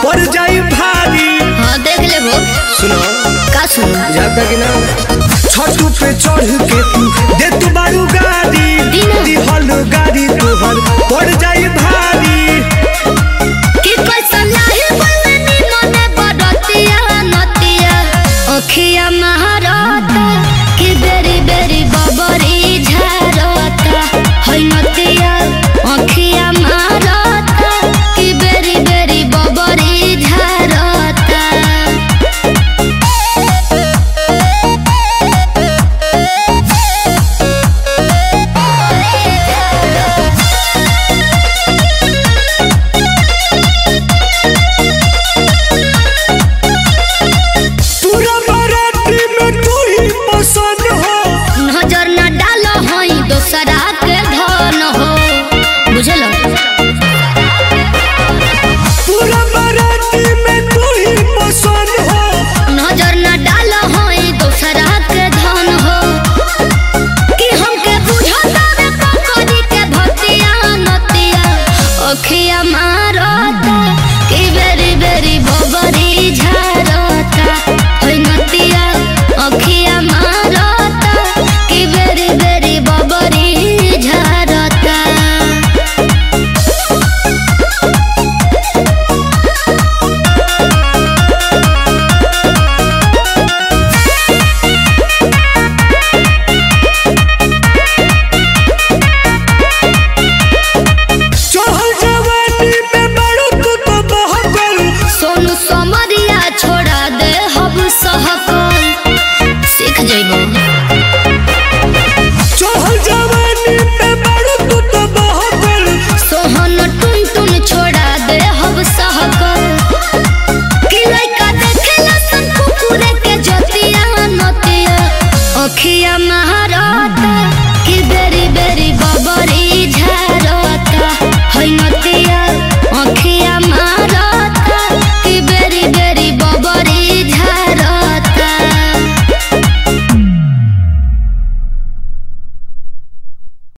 पड़ जाई भारी। हाँ देख ले वो सुनो का सुनो जाता कि ना छतू पे चढ़ के तू दे तू बारू गाड़ी दिहल गाड़ी तोहर पड़ जाई भारी। कि कैसा लाही बलनी मने बड़तिया नतिया ओखिया महारत